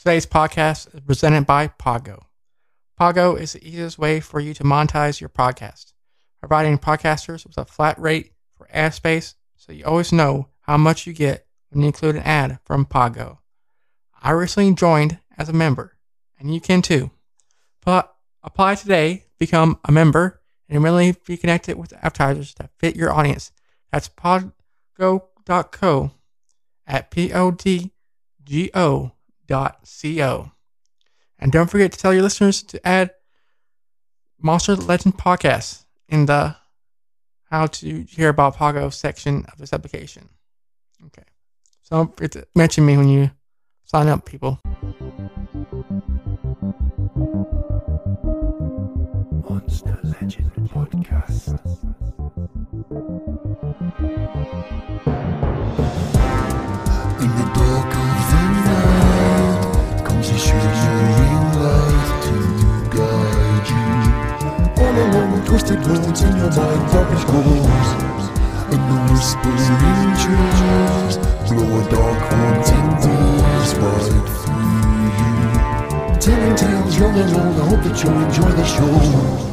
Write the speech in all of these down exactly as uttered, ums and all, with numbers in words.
Today's podcast is presented by Pogo. Pogo is the easiest way for you to monetize your podcast, providing podcasters with a flat rate for ad space so you always know how much you get when you include an ad from Pogo. I recently joined as a member, and you can too. But apply today, become a member, and immediately be connected with advertisers that fit your audience. That's podgo dot co at P O D G O dot C O. And don't forget to tell your listeners to add Monster Legend Podcast in the How to Hear About Pogo section of this application. Okay. So don't forget to mention me when you sign up, people. Monster Legend Podcast. In the dark of the night comes a shimmering light to guide you. All along the twisted roads in your mind, darkness grows, and the whispering trees blow a dark haunting breeze right through you. Telling tales young and old, I hope that you'll enjoy the show.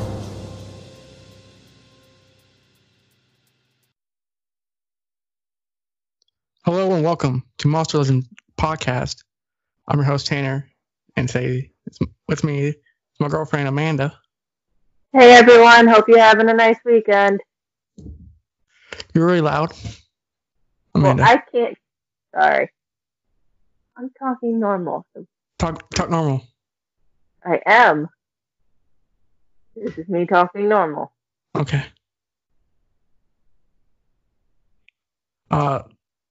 Hello and welcome to Monster Legend Podcast. I'm your host Tanner, and today it's with me is my girlfriend Amanda. Hey everyone, hope you're having a nice weekend. You're really loud, Amanda. Well, I can't. Sorry, I'm talking normal. So Talk talk normal. I am. This is me talking normal. Okay. Uh,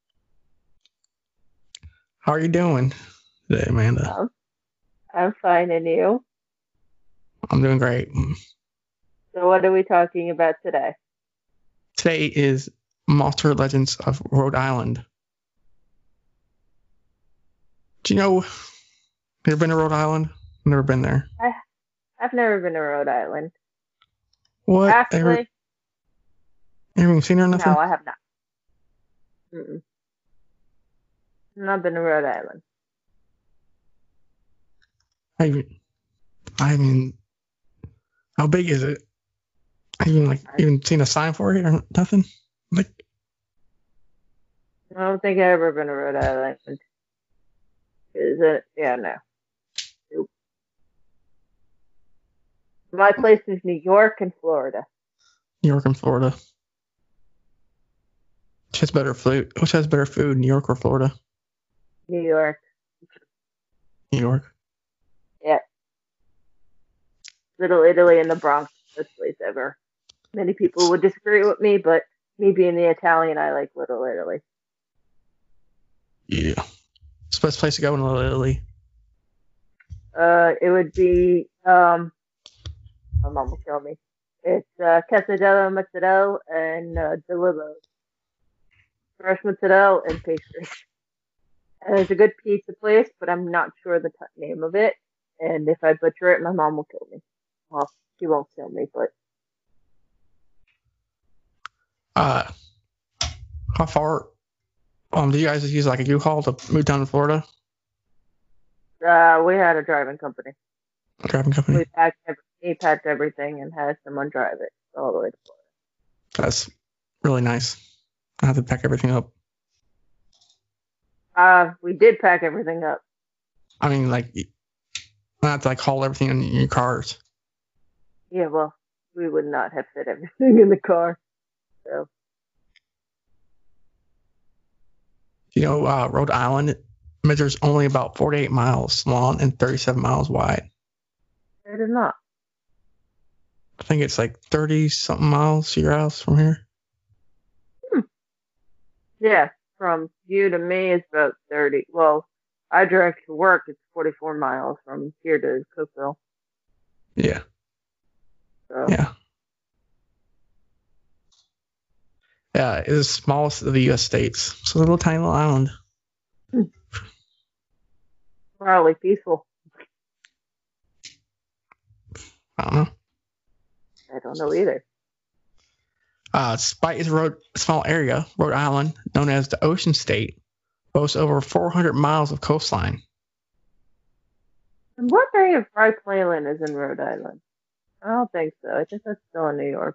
how are you doing today, Amanda? Um, I'm fine, and you? I'm doing great. So what are we talking about today? Today is Monster Legends of Rhode Island. Do you know? Have you ever been to Rhode Island? I've never been there. I, I've never been to Rhode Island. What? Actually, Ever, you haven't even seen her or nothing? no, I have not. Mm-mm. I've not been to Rhode Island. I mean, I mean, how big is it? Have you even like even seen a sign for it or nothing? Like, I don't think I've ever been to Rhode Island. Is it? Yeah, no. Nope. My place is New York and Florida. New York and Florida. Which has better food? Which has better food, New York or Florida? New York. New York. Yeah. Little Italy and the Bronx, best place ever. Many people would disagree with me, but me being the Italian, I like Little Italy. Yeah. It's the best place to go in Little Italy. Uh, it would be, um, my mom will kill me. It's, uh, Quesadilla, mozzarella, and, uh, Delillo. Fresh mozzarella and pastry. And there's a good pizza place, but I'm not sure the t- name of it. And if I butcher it, my mom will kill me. Well, she won't kill me, but. Uh, how far? Um, do you guys use like a U-Haul to move down to Florida? Uh, we had a driving company. A driving company. We packed, every, we packed everything and had someone drive it all the way to Florida. That's really nice. I have to pack everything up. Uh, we did pack everything up. I mean, like, I have to like haul everything in your cars. Yeah, well, we would not have fit everything in the car. So. You know, uh, Rhode Island measures only about forty-eight miles long and thirty-seven miles wide. It is not. I think it's like thirty something miles to your house from here. Hmm. Yeah, from you to me is about thirty. Well, I drive to work. It's forty-four miles from here to Cookville. Yeah. So. Yeah. Yeah, it's the smallest of the U S states. It's a little tiny little island. Hmm. Probably peaceful. I don't know. I don't know either. Uh, despite its road, small area, Rhode Island, known as the Ocean State, boasts over four hundred miles of coastline. What day of Bryce Leyland is in Rhode Island? I don't think so. I think that's still in New York.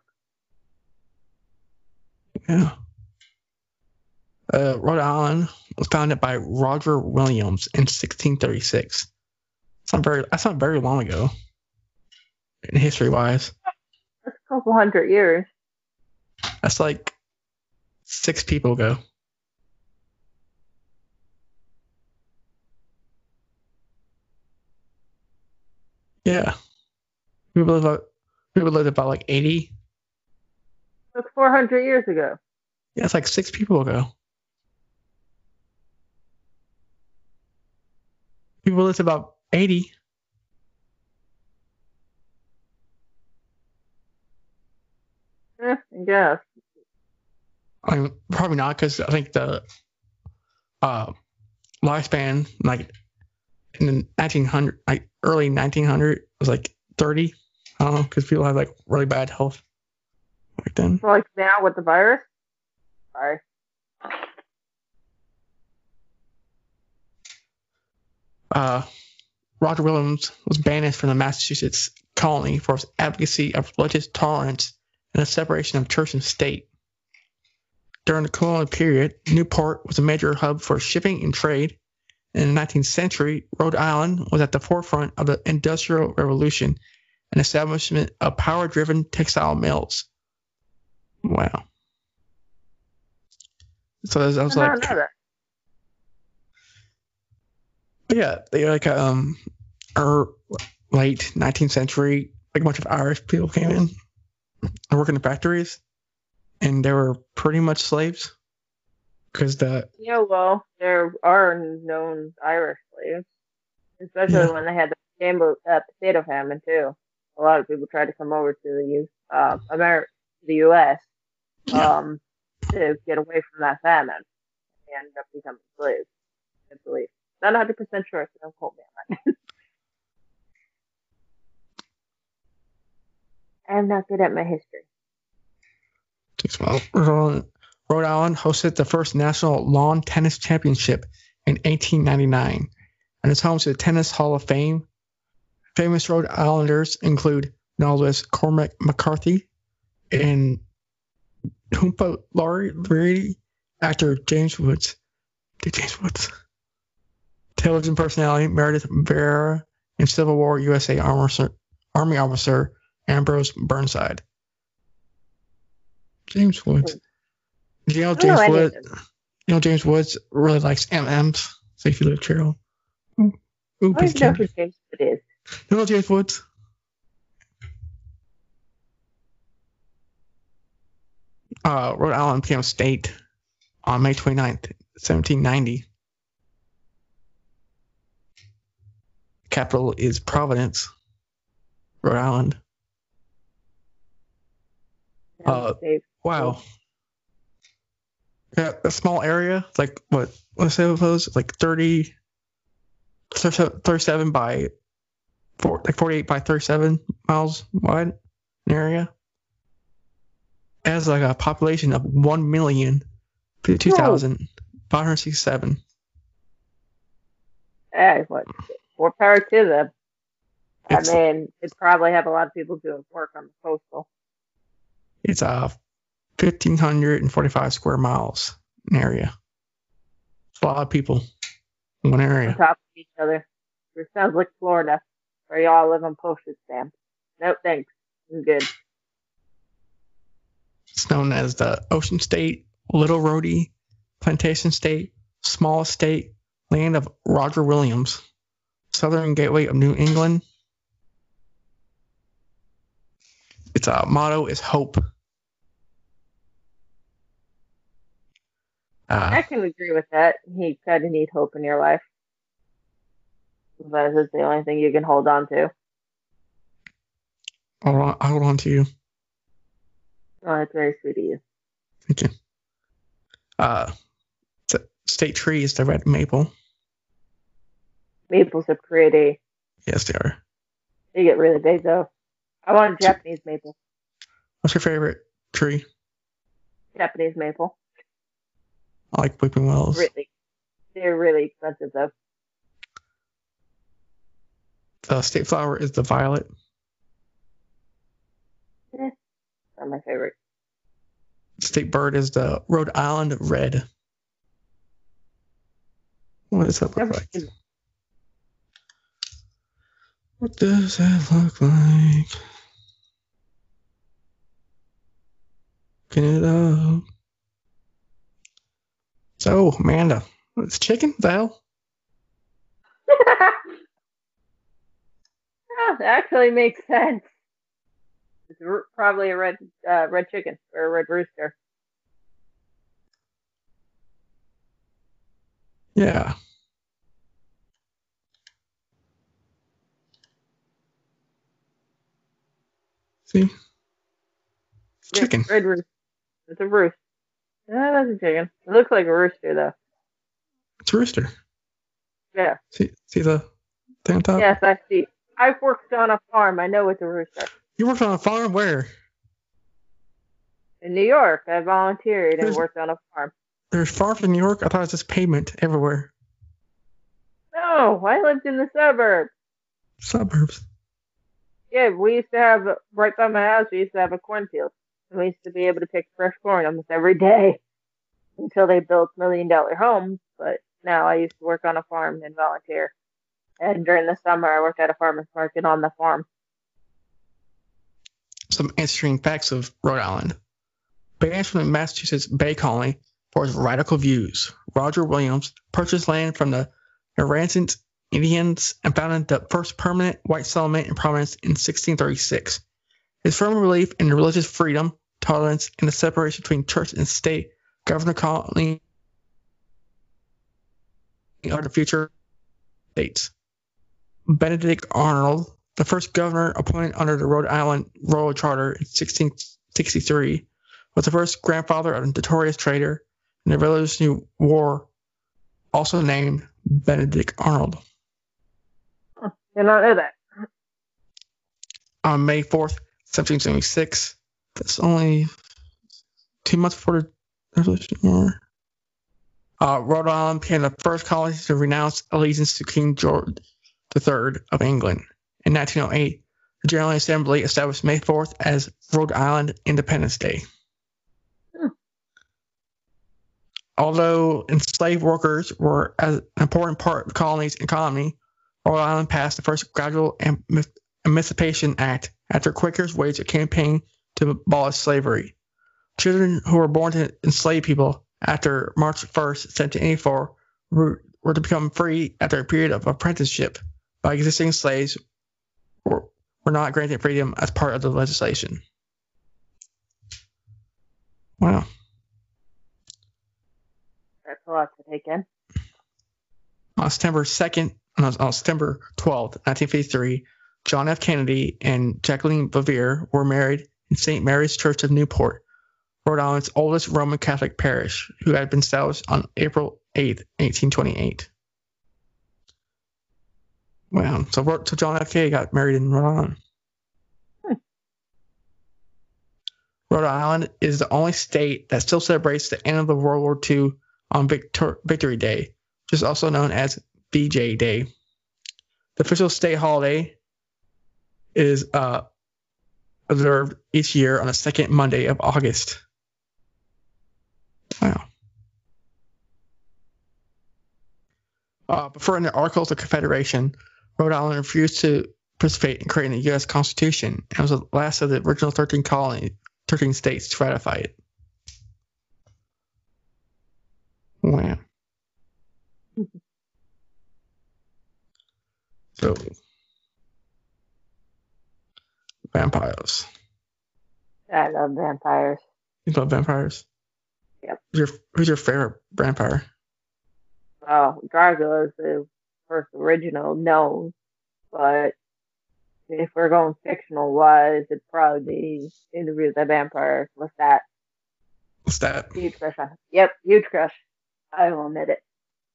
Yeah. Uh, Rhode Island was founded by Roger Williams in sixteen thirty-six. That's not very. That's not very long ago, in history-wise. That's a couple hundred years. That's like six people ago. Yeah. People live about, people lived about like eighty. That's four hundred years ago. Yeah, it's like six people ago. People lived about eighty. Eh, I guess. I mean, probably not, because I think the uh, lifespan, like in the nineteen hundred, like early nineteen hundred, was like thirty. I don't know, because people had like really bad health back then. So like now with the virus? Sorry. Uh, Roger Williams was banished from the Massachusetts colony for his advocacy of religious tolerance and the separation of church and state. During the colonial period, Newport was a major hub for shipping and trade. In the nineteenth century, Rhode Island was at the forefront of the Industrial Revolution and establishment of power-driven textile mills. Wow. So I was, I was I like, don't know that. yeah, they like um, er, late nineteenth century, like a bunch of Irish people came in and worked in the factories, and they were pretty much slaves because the Yeah, well, there are known Irish slaves, especially Yeah. when they had the potato, uh, potato famine too. A lot of people tried to come over to the U, uh, America, the U S, Yeah. um, to get away from that famine and end up becoming slaves. I believe. Not one hundred percent sure, so don't quote me on that. I'm not good at my history. well, Rhode Island, Rhode Island hosted the first national lawn tennis championship in eighteen ninety-nine, and is home to the Tennis Hall of Fame. Famous Rhode Islanders include novelist Cormac McCarthy and Oompa Laurie, actor James Woods, James Woods, television personality Meredith Vieira, and Civil War U S A officer, Army officer Ambrose Burnside. James Woods. Do you know I don't know James any of Woods? them. You know James Woods really likes M Ms. So if you live Cheryl. Ooh, I piece don't know of who candy. James Wood is. You know James Woods? Uh, Rhode Island became a state on May twenty-ninth, seventeen ninety. Capital is Providence, Rhode Island. Uh, Dave. Wow. Yeah, a small area, like what? Let's say it was like thirty, thirty-seven by four, like forty-eight by thirty-seven miles wide an area. It has like a population of one million fifty-two thousand five hundred sixty-seven. Hey, what? More power to them. I It's- mean, it'd probably have a lot of people doing work on the coastal. It's a uh, fifteen forty-five square miles an area. It's a lot of people in one On area. top of each other. It sounds like Florida, where y'all live on postage stamps. No thanks. I'm good. It's known as the Ocean State, Little Rhodey, Plantation State, Small State, Land of Roger Williams, Southern Gateway of New England. Its uh, motto is hope. I Uh, can agree with that. You kind of need hope in your life. Because it's the only thing you can hold on to. I'll, hold- I'll hold on to you. Oh, that's very sweet of you. Thank you. Uh, the state tree is the red maple. Maples are pretty. Yes, they are. They get really big, though. I want a Japanese maple. What's your favorite tree? Japanese maple. I like weeping willows. Really. They're really expensive, though. The state flower is the violet. Eh, not my favorite. State bird is the Rhode Island red. What does that look Never like? seen it. What does that look like? Looking it up. So, Amanda, it's chicken? The hell? Oh, that actually makes sense. It's r- probably a red uh, red chicken or a red rooster. Yeah. See? Yeah, Chicken. Red rooster. It's a rooster. No, that's a chicken. It looks like a rooster though. It's a rooster. Yeah. See, see the thing on top? Yes, I see. I've worked on a farm. I know it's a rooster. You worked on a farm where? In New York, I volunteered and There's- worked on a farm. There's farms in New York? I thought it was just pavement everywhere. No, I lived in the suburbs. Suburbs. Yeah, we used to have, right by my house, we used to have a cornfield. And we used to be able to pick fresh corn almost every day until they built million dollar homes. But now I used to work on a farm and volunteer. And during the summer, I worked at a farmer's market on the farm. Some interesting facts of Rhode Island. Banned from the Massachusetts Bay Colony for his radical views, Roger Williams purchased land from the Narragansett Indians and founded the first permanent white settlement in Providence in sixteen thirty-six. His firm belief in religious freedom, tolerance, and the separation between church and state governed the colony of the future states. Benedict Arnold, the first governor appointed under the Rhode Island Royal Charter in sixteen sixty-three, was the first grandfather of a notorious traitor in the Revolutionary War, also named Benedict Arnold. Did not know that. On May fourth, seventeen seventy-six, that's only two months before the Revolutionary War, uh, Rhode Island became the first colony to renounce allegiance to King George the Third of England. In nineteen oh eight, the General Assembly established May fourth as Rhode Island Independence Day. Hmm. Although enslaved workers were an important part of the colony's economy, Rhode Island passed the first gradual em- Emancipation Act after Quakers waged a campaign to abolish slavery. Children who were born to enslaved people after March first, seventeen eighty-four, were, were to become free after a period of apprenticeship by existing slaves were, were not granted freedom as part of the legislation. Wow. That's a lot to take in. On September second, on, on September twelfth, nineteen fifty-three, John F. Kennedy and Jacqueline Bouvier were married in Saint Mary's Church of Newport, Rhode Island's oldest Roman Catholic parish, who had been established on April eighth, eighteen twenty-eight. Wow. So, so John F. K. got married in Rhode Island. Hmm. Rhode Island is the only state that still celebrates the end of the World War Two on Victor- Victory Day, which is also known as V J Day. The official state holiday is uh, observed each year on the second Monday of August. Wow. Uh, before in the Articles of Confederation, Rhode Island refused to participate in creating the U S Constitution and was the last of the original thirteen colonies, thirteen states to ratify it. Wow. So, vampires. I love vampires. You love vampires? Yep. Who's your, who's your favorite vampire? Oh, Dracula is the first original known, but if we're going fictional wise, it'd probably be Interview with the Vampire. What's that? What's that? Huge crush on. Yep, huge crush. I will admit it.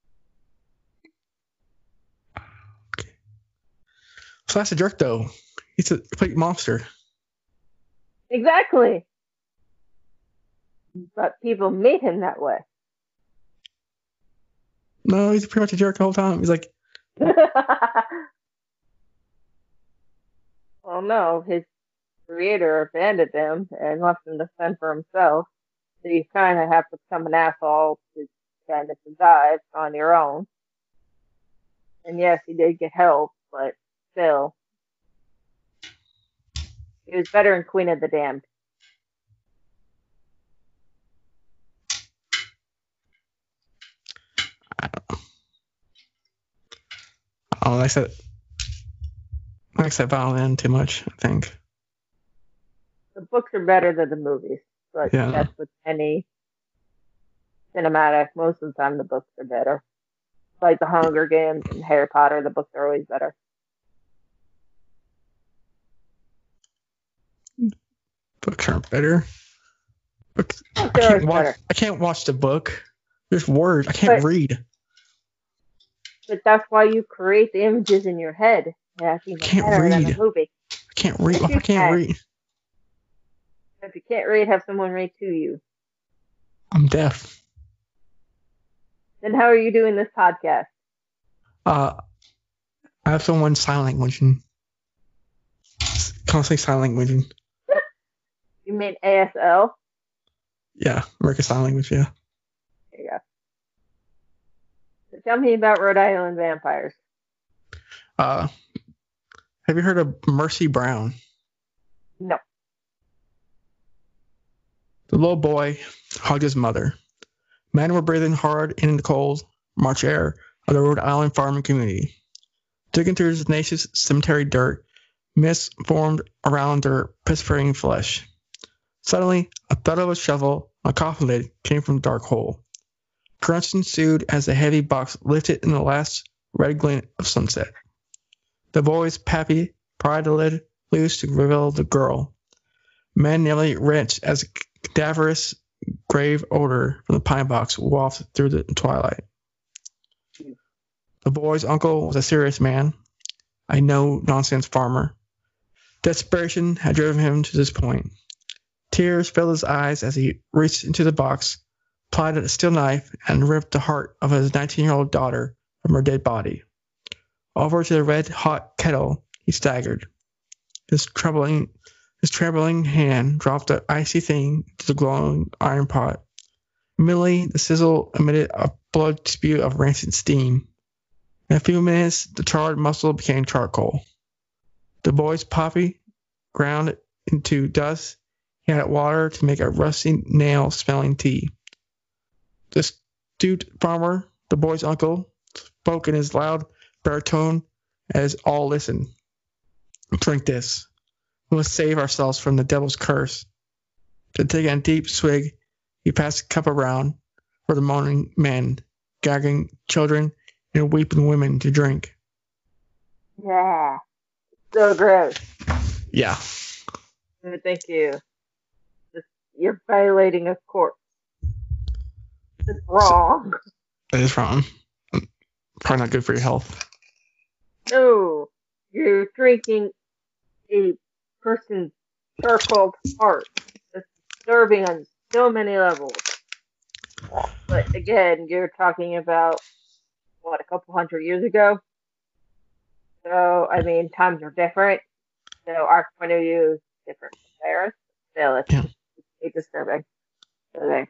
So that's a jerk, though. He's a complete monster. Exactly. But people meet him that way. No, he's pretty much a jerk the whole time. He's like, Well, no, his creator abandoned him and left him to fend for himself. So you kind of have to become an asshole to kind of survive on your own. And yes, he did get help, but still. He was better in Queen of the Damned. Oh, like I said, like I said, violin too much, I think. The books are better than the movies, but Yeah. that's with any cinematic. Most of the time, the books are better. Like the Hunger Games and Harry Potter, the books are always better. Books aren't better. Books, I Books are always can't watch. better. I can't watch the book. There's words. I can't But- read. But that's why you create the images in your head. That's even Can't better than read. a movie. I can't read. Yes, I you can't can. read. If you can't read, have someone read to you. I'm deaf. Then how are you doing this podcast? Uh, I have someone sign languaging. Constantly sign languaging. You mean A S L? Yeah, American Sign Language. Yeah. There you go. So tell me about Rhode Island vampires. Uh, have you heard of Mercy Brown? No. The little boy hugged his mother. Men were breathing hard in the cold March air of the Rhode Island farming community. Digging through the nation's cemetery dirt, mist formed around their perspiring flesh. Suddenly, a thud of a shovel on a coffin lid came from the dark hole. Crunch ensued as the heavy box lifted in the last red glint of sunset. The boy's pappy pried the lid loose to reveal the girl. Men nearly wrenched as a cadaverous grave odor from the pine box wafted through the twilight. The boy's uncle was a serious man, a no-nonsense farmer. Desperation had driven him to this point. Tears filled his eyes as he reached into the box, plied a steel knife, and ripped the heart of his nineteen-year-old daughter from her dead body. Over to the red-hot kettle, he staggered. His trembling, his trembling hand dropped the icy thing into the glowing iron pot. Immediately, the sizzle emitted a blood spew of rancid steam. In a few minutes, the charred muscle became charcoal. The boy's poppy ground into dust. He had water to make a rusty nail-smelling tea. The astute farmer, the boy's uncle, spoke in his loud baritone as all listened. Drink this. We must save ourselves from the devil's curse. To take a deep swig, he passed the cup around for the moaning men, gagging children, and weeping women to drink. Yeah. So gross. Yeah. No, thank you. Just, you're violating a corpse. It's wrong. That is wrong. Probably not good for your health. No. You're drinking a person's charcoal heart. It's disturbing on so many levels. But again, you're talking about, what, a couple hundred years ago? So, I mean, times are different. So our point of view is different from theirs. Still, it's, Yeah. it's disturbing. Okay.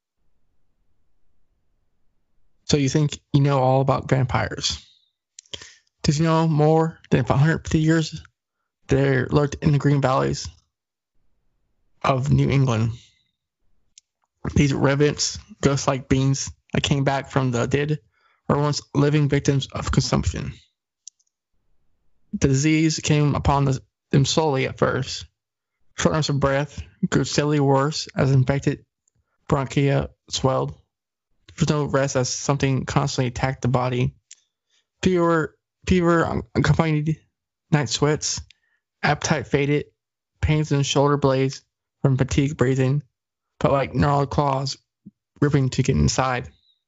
So you think you know all about vampires? Did you know more than one hundred fifty years they lurked in the green valleys of New England? These revenants, ghost-like beings that came back from the dead, were once living victims of consumption. The disease came upon the, them slowly at first. Shortness of breath grew steadily worse as infected bronchia swelled. There was no rest as something constantly attacked the body. Fever, fever accompanied night sweats, appetite faded, pains in the shoulder blades from fatigue breathing, felt like gnarled claws ripping to get inside.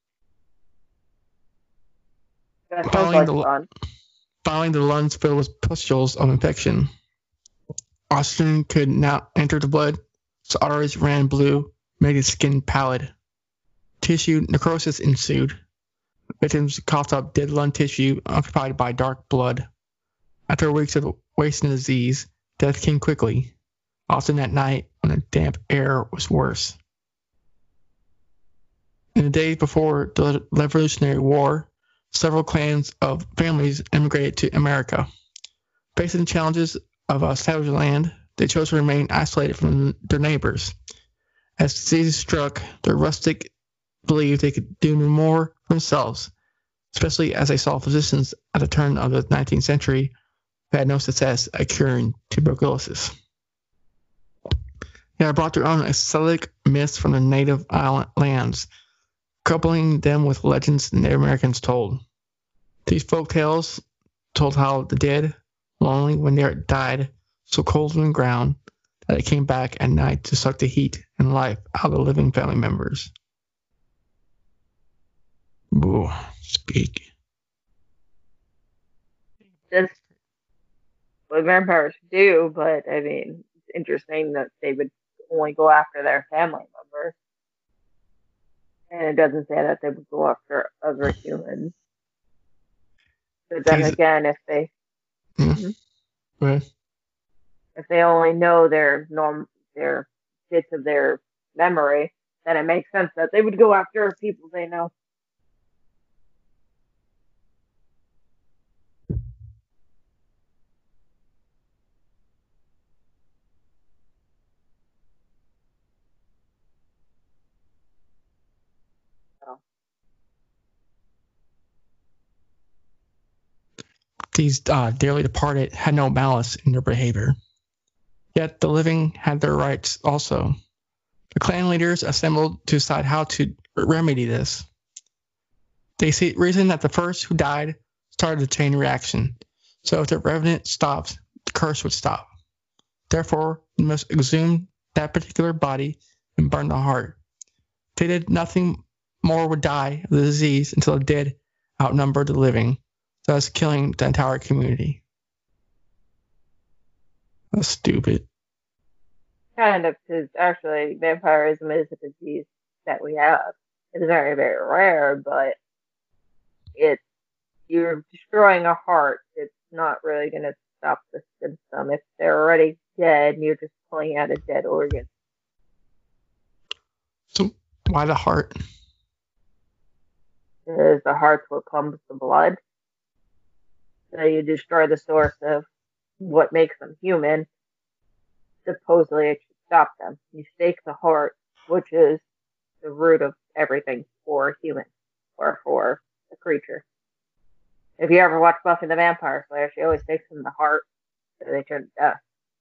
That sounds Following like the- fun. Finally, the lungs filled with pustules of infection. Oxygen could not enter the blood, so arteries ran blue, making the skin pallid. Tissue necrosis ensued. Victims coughed up dead lung tissue occupied by dark blood. After weeks of wasting disease, death came quickly, often at night when the damp air was worse. In the days before the Revolutionary War, several clans of families immigrated to America. Facing the challenges of a savage land, they chose to remain isolated from their neighbors. As disease struck, the rustic believed they could do no more for themselves, especially as they saw physicians at the turn of the nineteenth century who had no success at curing tuberculosis. They had brought their own aesthetic myths from the native island lands, coupling them with legends the Native Americans told. These folk tales told how the dead, lonely when they died, so cold on the ground that they came back at night to suck the heat and life out of the living family members. Ooh, speak. Just what vampires do, but I mean, it's interesting that they would only go after their family members. And it doesn't say that they would go after other humans. But then These- again, if they Yeah. Mhm. Go ahead. if they only know their norm their bits of their memory, then it makes sense that they would go after people they know. So, These uh, dearly departed had no malice in their behavior. Yet the living had their rights also. The clan leaders assembled to decide how to remedy this. They see, reasoned that the first who died started a chain reaction, so if the revenant stops, the curse would stop. Therefore, you must exhume that particular body and burn the heart. If they did, nothing more would die of the disease until the dead outnumbered the living, thus killing the entire community. That's stupid. kind of, because actually vampirism is a disease that we have. It's very, very rare, but it's you're destroying a heart. It's not really going to stop the symptom. If they're already dead, you're just pulling out a dead organ. So why the heart? Because the heart's what pumps the blood. So you destroy the source of what makes them human. Supposedly it should stop them. You stake the heart, which is the root of everything for a human or for a creature. If you ever watch Buffy the Vampire Slayer, she always takes them the heart, so they turn to dust.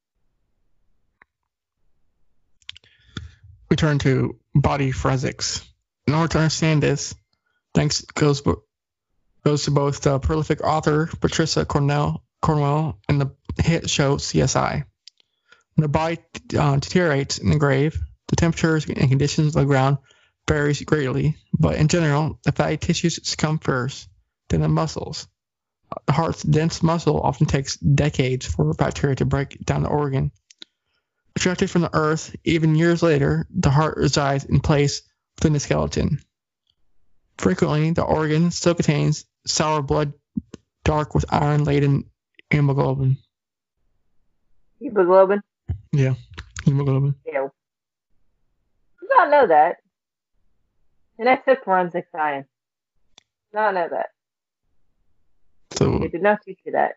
We turn to body forensics. In order to understand this, thanks goes goes to both the prolific author Patricia Cornell Cornwell and the hit show C S I. When the body uh, deteriorates in the grave, the temperatures and conditions of the ground varies greatly, but in general, the fatty tissues succumb first, then the muscles. The heart's dense muscle often takes decades for bacteria to break down the organ. Extracted from the earth, even years later, the heart resides in place within the skeleton. Frequently, the organ still contains sour blood dark with iron-laden hemoglobin. Hemoglobin? Yeah, hemoglobin. Ew. Did not know that. And I took forensic science. Did not know that. So They did not teach you that.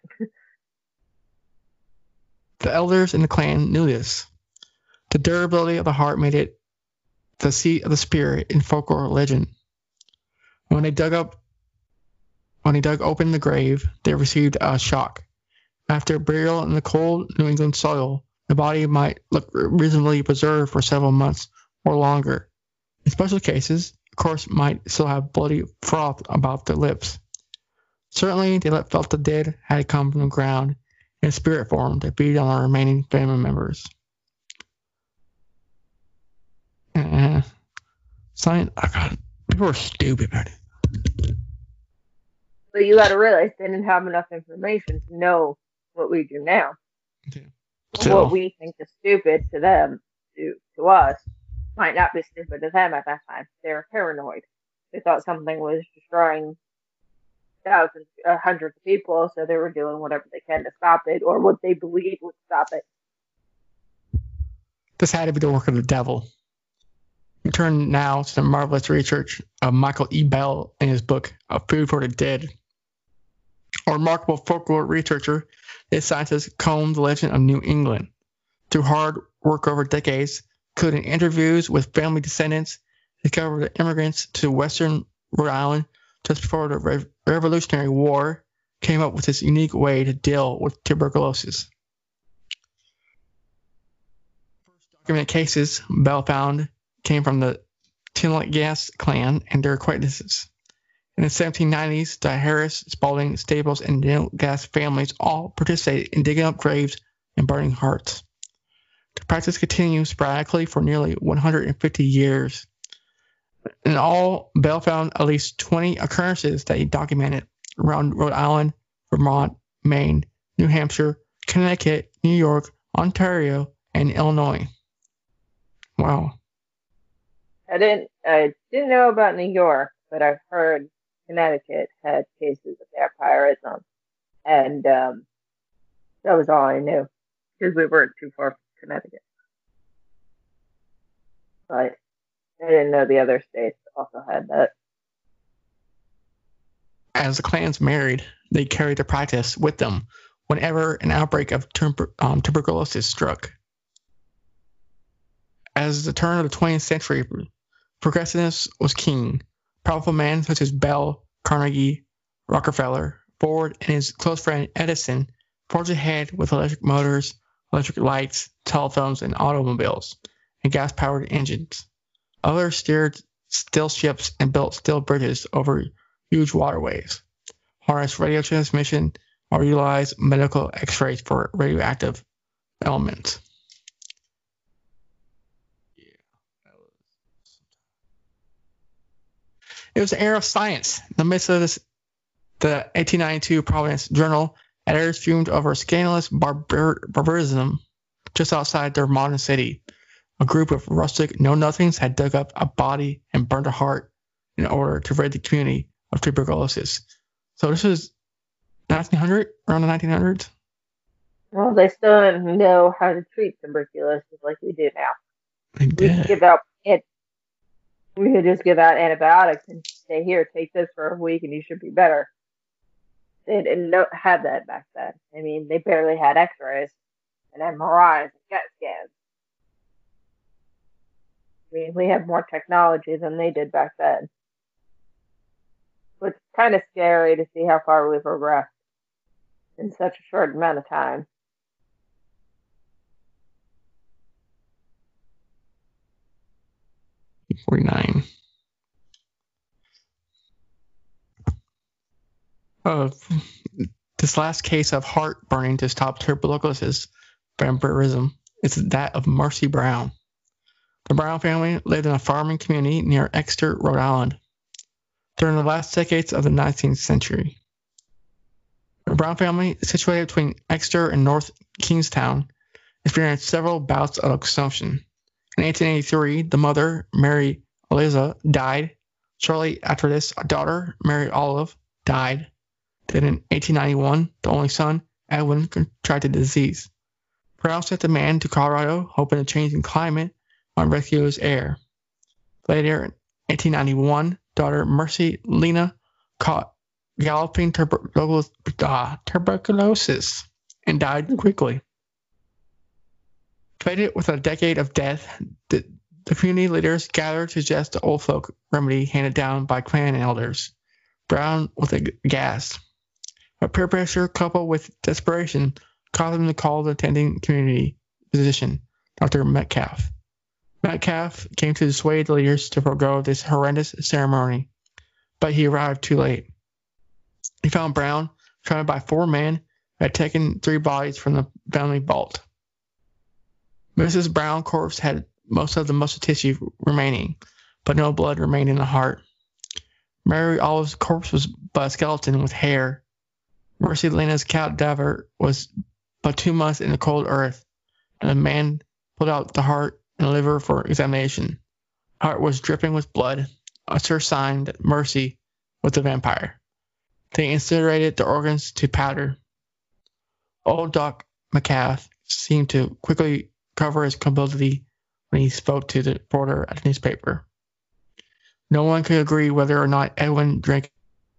the elders in the clan knew this. The durability of the heart made it the seat of the spirit in folklore legend. When they dug up, when they dug open the grave, they received a shock. After burial in the cold New England soil, the body might look reasonably preserved for several months or longer. In special cases, the corpse might still have bloody froth about the lips. Certainly, they felt the dead had come from the ground in spirit form to feed on our remaining family members. Uh, science, oh God, people are stupid, man. But you gotta realize they didn't have enough information to know what we do now. So, What we think is stupid to them, to, to us, might not be stupid to them at that time. They were paranoid. They thought something was destroying thousands, uh, hundreds of people, so they were doing whatever they can to stop it, or what they believed would stop it. This had to be the work of the devil. We turn now to the marvelous research of Michael E. Bell in his book, A Food for the Dead. A remarkable folklore researcher, this scientist combed the legend of New England. Through hard work over decades, including interviews with family descendants, he discovered that immigrants to western Rhode Island just before the Re- Revolutionary War came up with this unique way to deal with tuberculosis. First documented cases Bell found came from the Tinley-Gas clan and their acquaintances. In the seventeen nineties, the Harris, Spalding, Staples, and Tinley-Gas families all participated in digging up graves and burning hearts. The practice continued sporadically for nearly one hundred fifty years. In all, Bell found at least twenty occurrences that he documented around Rhode Island, Vermont, Maine, New Hampshire, Connecticut, New York, Ontario, and Illinois. Wow. I didn't, I didn't know about New York, but I've heard Connecticut had cases of vampirism, and um, that was all I knew because we weren't too far from Connecticut. But I didn't know the other states also had that. As the clans married, they carried the practice with them whenever an outbreak of tuber- um, tuberculosis struck. As the turn of the twentieth century, progressiveness was king. Powerful men such as Bell, Carnegie, Rockefeller, Ford, and his close friend Edison forged ahead with electric motors, electric lights, telephones, and automobiles, and gas-powered engines. Others steered steel ships and built steel bridges over huge waterways, harnessed radio transmission, or utilized medical x-rays for radioactive elements. It was the era of science. In the midst of this, the eighteen ninety-two Providence Journal editors fumed over scandalous barbar- barbarism just outside their modern city. A group of rustic know-nothings had dug up a body and burned a heart in order to rid the community of tuberculosis. So this was nineteen hundred, around the nineteen hundreds? Well, they still didn't know how to treat tuberculosis like we do now. They We did. could give out it. We could just give out antibiotics and say, "Here, take this for a week, and you should be better." They didn't know, have that back then. I mean, they barely had X-rays and M R Is and C A T scans. I mean, we have more technology than they did back then. But it's kind of scary to see how far we've progressed in such a short amount of time. forty-nine. Uh, this last case of heart burning to stop tuberculosis vampirism is that of Mercy Brown. The Brown family lived in a farming community near Exeter, Rhode Island, during the last decades of the nineteenth century. The Brown family, situated between Exeter and North Kingstown, experienced several bouts of consumption. In eighteen eighty-three, the mother, Mary Eliza, died. Shortly after this, a daughter, Mary Olive, died. Then in eighteen ninety-one, the only son, Edwin, contracted the disease. Brown sent a man to Colorado, hoping a change in climate might rescue his heir. Later, in eighteen ninety-one, daughter Mercy Lena caught galloping tuberculosis, uh, tuberculosis and died quickly. Fated with a decade of death, the, the community leaders gathered to suggest the old folk remedy handed down by clan elders. Brown was aghast. But peer pressure coupled with desperation caused him to call the attending community physician, Doctor Metcalf. Metcalf came to dissuade the leaders to forego this horrendous ceremony, but he arrived too late. He found Brown surrounded by four men who had taken three bodies from the family vault. Missus Brown's corpse had most of the muscle tissue remaining, but no blood remained in the heart. Mary Olive's corpse was but a skeleton with hair. Mercy Lena's cadaver was but two months in the cold earth, and the man pulled out the heart and liver for examination. The heart was dripping with blood, a sure sign that Mercy was a vampire. They incinerated the organs to powder. Old Doc McCath seemed to quickly cover his culpability when he spoke to the reporter at the newspaper. No one could agree whether or not Edwin drank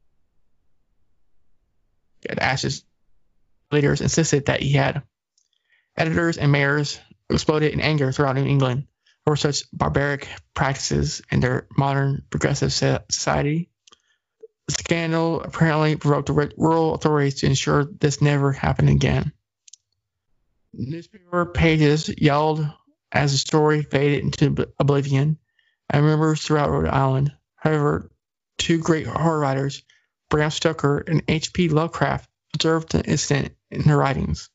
at ashes. Leaders insisted that he had. Editors and mayors exploded in anger throughout New England over such barbaric practices in their modern progressive society. The scandal apparently provoked the rural authorities to ensure this never happened again. Newspaper pages yelled as the story faded into oblivion, and rumors throughout Rhode Island. However, two great horror writers, Bram Stoker and H P Lovecraft, observed the incident in their writings.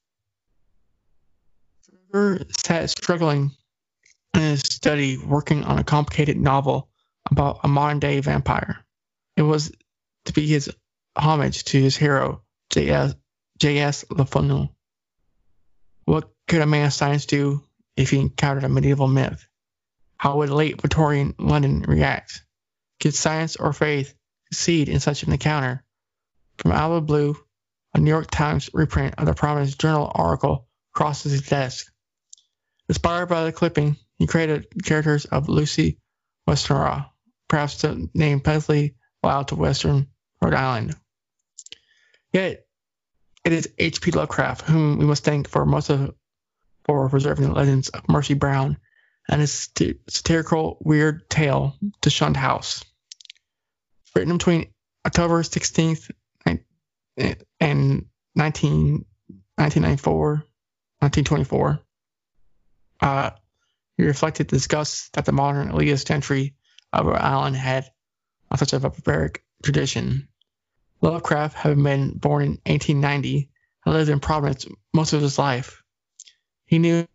Stoker sat struggling in his study working on a complicated novel about a modern-day vampire. It was to be his homage to his hero, J S Le Fanu. What could a man of science do if he encountered a medieval myth? How would late Victorian London react? Could science or faith succeed in such an encounter? From out of the blue, a New York Times reprint of the Providence Journal article crosses his desk. Inspired by the clipping, he created characters of Lucy Westenra, perhaps the name pleasantly allowed to Western Rhode Island. Yet, it is H P Lovecraft whom we must thank for most of for preserving the legends of Mercy Brown and his satirical weird tale, The Shunned House. Written between October sixteenth and nineteen ninety-four, nineteen twenty-four, uh, he reflected the disgust that the modern elitist entry of Rhode Island had on such a barbaric tradition. Lovecraft, having been born in eighteen ninety and lived in Providence most of his life, he knew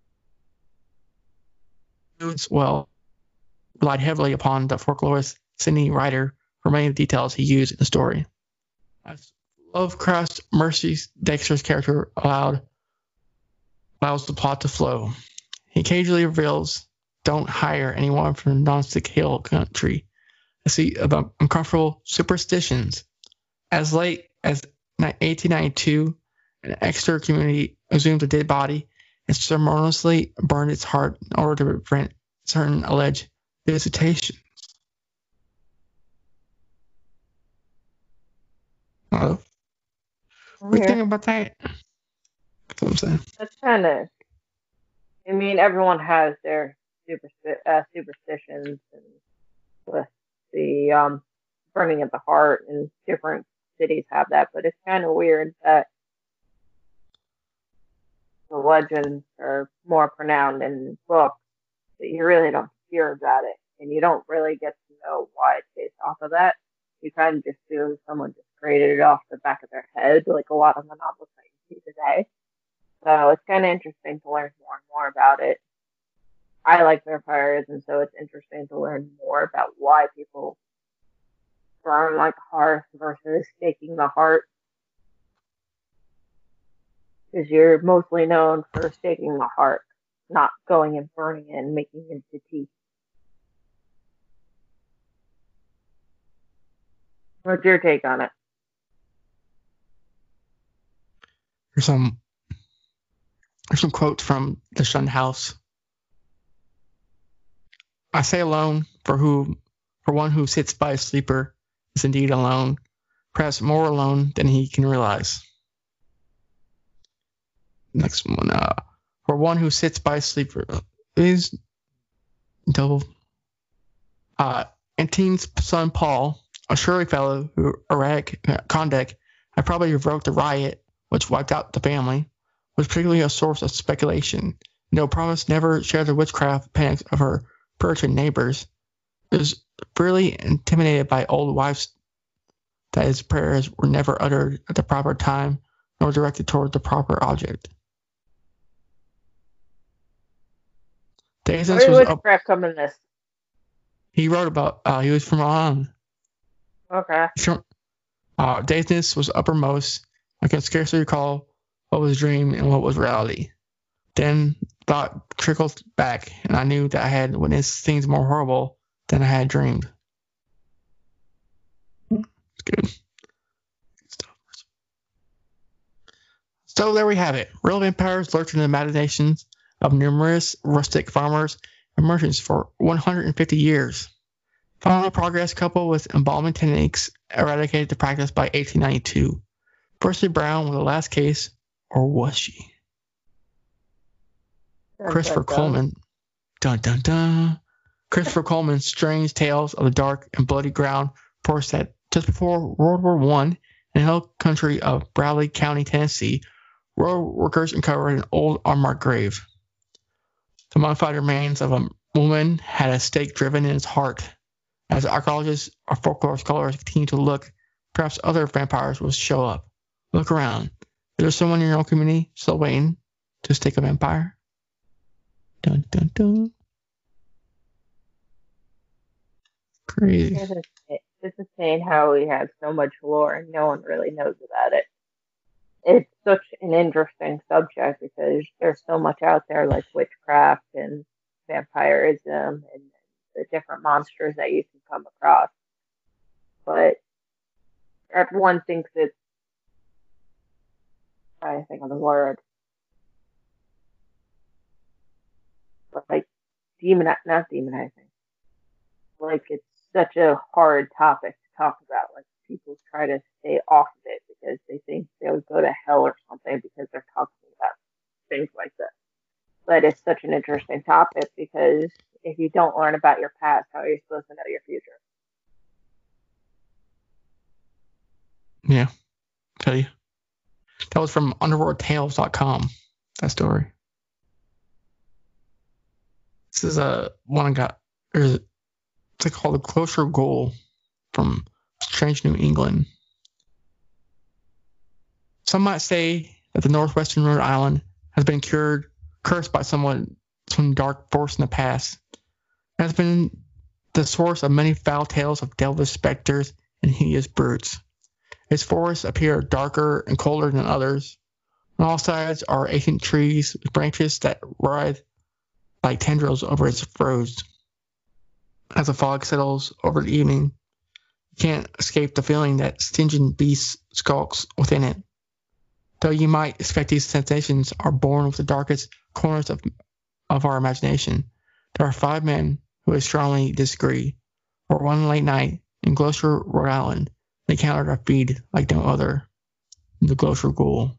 well, relied heavily upon the folklorist Sidney Rider for many of the details he used in the story. As Lovecraft's Mercy Dexter's character allowed allows the plot to flow. He occasionally reveals, don't hire anyone from the non-stick hill country, a seat of uncomfortable superstitions. As late as eighteen ninety-two, an Exeter community exhumed a dead body and ceremoniously burned its heart in order to prevent certain alleged visitations. Oh. What do you think about that? That's what I'm saying. That's kind of. I mean, everyone has their supersti- uh, superstitions, and with the um, burning of the heart, and different cities have that. But it's kind of weird that the legends are more pronounced in books, that you really don't hear about it, and you don't really get to know why it's based off of that. You kind of just feel someone just created it off the back of their head, like a lot of the novels that you see today. So it's kind of interesting to learn more and more about it. I like vampires, and so it's interesting to learn more about why people burn like a hearth versus staking the heart. Because you're mostly known for staking the heart, not going and burning it and making it into tea. What's your take on it? Here's some here's some quotes from The Shunned House. I say alone, for who for one who sits by a sleeper is indeed alone, perhaps more alone than he can realize. Next one, uh, for one who sits by a sleeper is double. Uh, Antine's son Paul, a surly fellow who erratic conduct had probably provoked the riot which wiped out the family, was particularly a source of speculation. No promise never shared the witchcraft panics of her Puritan neighbors. It was really intimidated by old wives that his prayers were never uttered at the proper time nor directed toward the proper object. Where did witchcraft come in this? He wrote about, uh, he was from Ireland. Okay. From, uh, Dazedness was uppermost. I can scarcely recall what was dream and what was reality. Then thought trickled back, and I knew that I had witnessed things more horrible than I had dreamed. It's good. So there we have it. Real vampires lurch in the imaginations of numerous rustic farmers and merchants for one hundred fifty years. Final progress coupled with embalming techniques eradicated the practice by eighteen ninety-two. Percy Brown was the last case, or was she? Dun, Christopher dun, dun. Coleman. Dun dun dun. Christopher Coleman's strange tales of the dark and bloody ground reports that just before World War One, in the hill country of Bradley County, Tennessee, road workers uncovered an old unmarked grave. The mummified remains of a woman had a stake driven in its heart. As archaeologists or folklore scholars continue to look, perhaps other vampires will show up. Look around. Is there someone in your own community still waiting to stake a vampire? Dun dun dun. Crazy. It's insane- it's insane how we have so much lore and no one really knows about it. It's such an interesting subject because there's so much out there like witchcraft and vampirism and the different monsters that you can come across. But everyone thinks it's, I think of the word, like demon, not demonizing. Like it's such a hard topic to talk about. Like people try to stay off of it because they think they'll go to hell or something because they're talking about things like this. But it's such an interesting topic because if you don't learn about your past, how are you supposed to know your future? Yeah. Tell you. That was from underworld tales dot com. That story. This is a one I got. There's it's called the Closer Goal from Strange New England. Some might say that the northwestern Rhode Island has been cured, cursed by someone, some dark force in the past. It has been the source of many foul tales of devilish specters and hideous brutes. Its forests appear darker and colder than others. On all sides are ancient trees with branches that writhe like tendrils over its furrows. As the fog settles over the evening, you can't escape the feeling that stinging beast skulks within it. Though you might expect these sensations are born with the darkest corners of, of our imagination, there are five men who would strongly disagree. For one late night in Gloucester, Rhode Island, they encountered a feed like no other, the Gloucester Ghoul.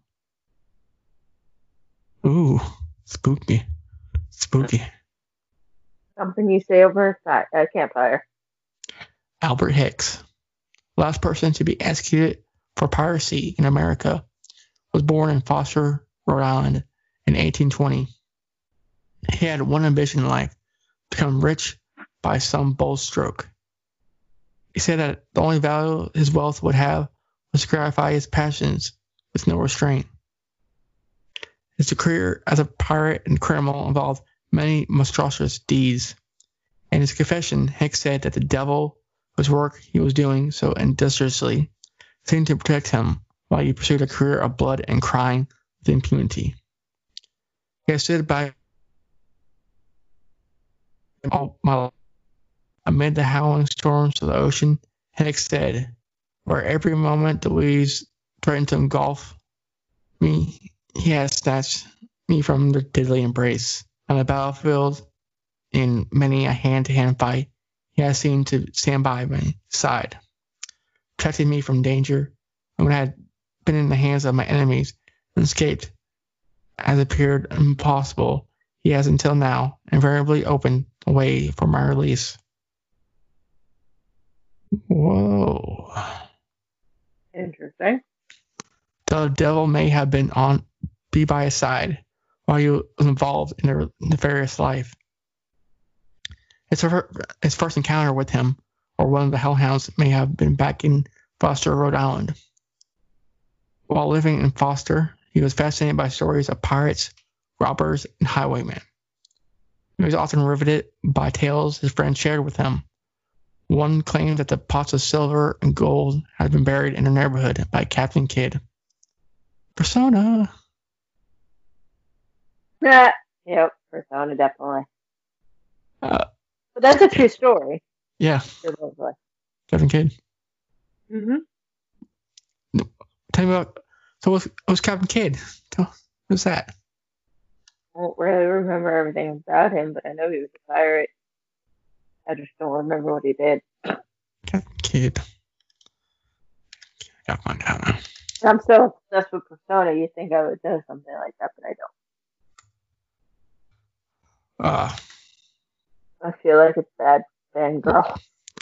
Ooh, spooky. Spooky. Something you say over a fi- a campfire. Albert Hicks, last person to be executed for piracy in America, was born in Foster, Rhode Island in eighteen twenty. He had one ambition in life, become rich by some bold stroke. He said that the only value his wealth would have was to gratify his passions with no restraint. His career as a pirate and criminal involved many monstrous deeds. In his confession, Hicks said that the devil whose work he was doing so industriously seemed to protect him while he pursued a career of blood and crime with impunity. He has stood by all my life. Amid the howling storms of the ocean, Hicks said, where every moment the waves threatened to engulf me, he has snatched me from the deadly embrace. On the battlefield, in many a hand-to-hand fight, he has seemed to stand by my side, protecting me from danger. And when I had been in the hands of my enemies and escaped as appeared impossible, he has until now invariably opened the way for my release. Whoa. Interesting. The devil may have been on be by his side while he was involved in a nefarious life. His, his first encounter with him, or one of the hellhounds, may have been back in Foster, Rhode Island. While living in Foster, he was fascinated by stories of pirates, robbers, and highwaymen. He was often riveted by tales his friends shared with him. One claimed that the pots of silver and gold had been buried in their neighborhood by Captain Kidd. Persona. Yeah. Yep. Persona, definitely. Uh, But that's a true story. yeah, Captain Kidd. Mm-hmm. Tell me about So it was, it was Captain Kidd. Who's that? I don't really remember everything about him, but I know he was a pirate. I just don't remember what he did. Captain Kidd. I gotta find out now. I'm so obsessed with Persona, you think I would do something like that, but I don't. Uh, I feel like it's bad fangirl.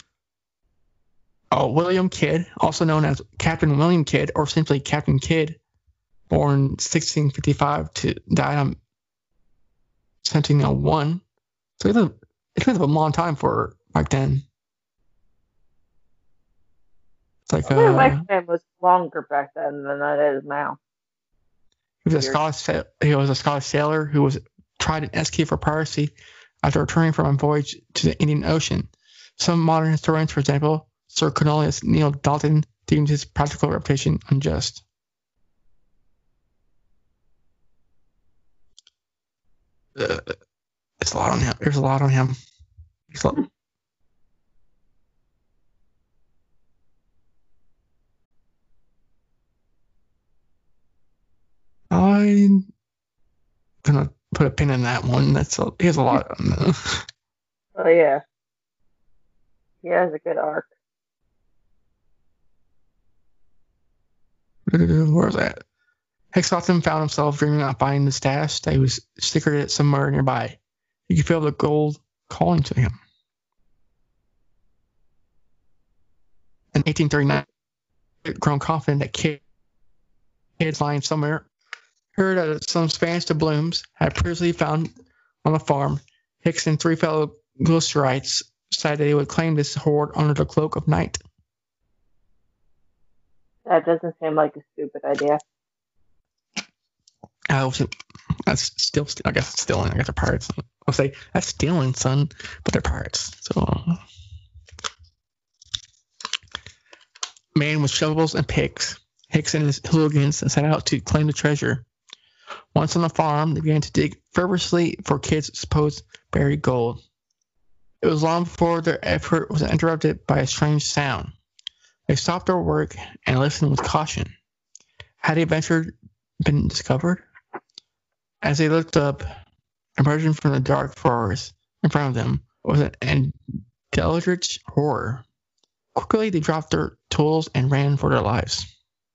oh, William Kidd, also known as Captain William Kidd, or simply Captain Kidd, born sixteen fifty-five to died on seventeen oh one. So he lived, it lived a long time for back then. It's like I think uh, lifespan was longer back then than it is now. he was a Weird. Scottish sa- he was a Scottish sailor who was tried and executed for piracy after returning from a voyage to the Indian Ocean. Some modern historians, for example, Sir Cornelius Neil Dalton, deemed his practical reputation unjust. Uh, it's a lot on him. There's a lot on him. There's a lot. I'm gonna put a pin in that one. That's a, he has a lot on there. Oh yeah. He has a good arc. Where's that? Hicks often found himself dreaming about finding the stash that he was secreted somewhere nearby. He could feel the gold calling to him. In eighteen thirty-nine, he had grown confident that Kidd, kids lying somewhere, heard that some Spanish doubloons had previously found on the farm. Hicks and three fellow Gloucesterites decided they would claim this hoard under the cloak of night. That doesn't seem like a stupid idea. I was, that's still, I guess it's stealing. I guess they're pirates. I'll say that's stealing, son, but they're pirates. So, uh, man with shovels and picks, Hicks and his hooligans set out to claim the treasure. Once on the farm, they began to dig feverishly for Kidd's supposed buried gold. It was long before their effort was interrupted by a strange sound. They stopped their work and listened with caution. Had the adventure been discovered? As they looked up, emerging from the dark forest in front of them was an eldritch horror. Quickly, they dropped their tools and ran for their lives.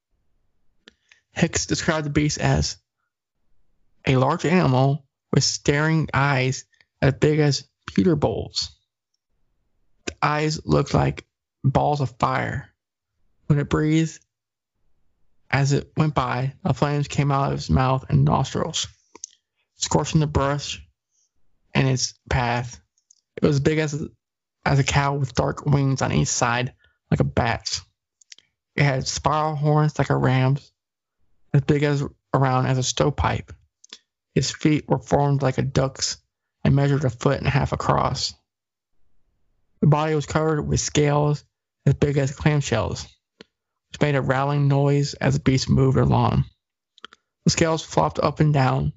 Hicks described the beast as a large animal with staring eyes as big as pewter bowls. The eyes looked like balls of fire. When it breathed, as it went by, the flames came out of its mouth and nostrils, scorching the brush and its path. It was big as a, as a cow with dark wings on each side, like a bat's. It had spiral horns like a ram's, as big as around as a stovepipe. His feet were formed like a duck's and measured a foot and a half across. The body was covered with scales as big as clamshells, which made a rattling noise as the beast moved along. The scales flopped up and down.